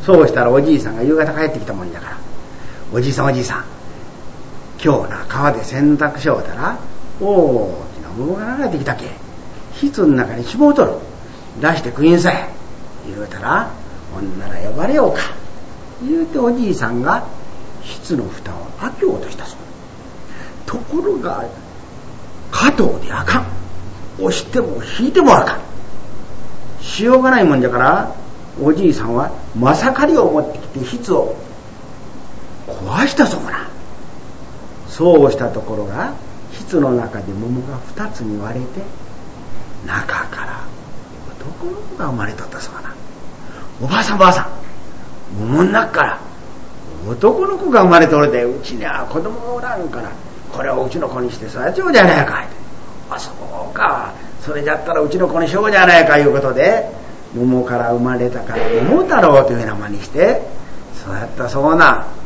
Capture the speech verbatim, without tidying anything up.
そうしたらおじいさんが夕方帰ってきたもんだから、おじいさんおじいさん、今日な川で洗濯しようたら大きな桃が流れてきたけ、膣の中に絞うとる、出して食いんさい言うたら、ほんなら呼ばれようか言うておじいさんが膣の蓋を開けようとしたそう。ところが加藤であかん、押しても引いてもあかん、しようがないもんじゃから、おじいさんはまさかりを持ってきて膣を壊したそうな。そうしたところが膣の中で桃が二つに割れて、中から男の子が生まれとったそうな。おばあさんばあさん、桃の中から男の子が生まれとるで、うちには子供がおらんから、これをうちの子にして育てようじゃないか。あ、そうか、それじゃったらうちの子にしようじゃないかいうことで、桃から生まれたから桃太郎という名前にしてそうやったそうな。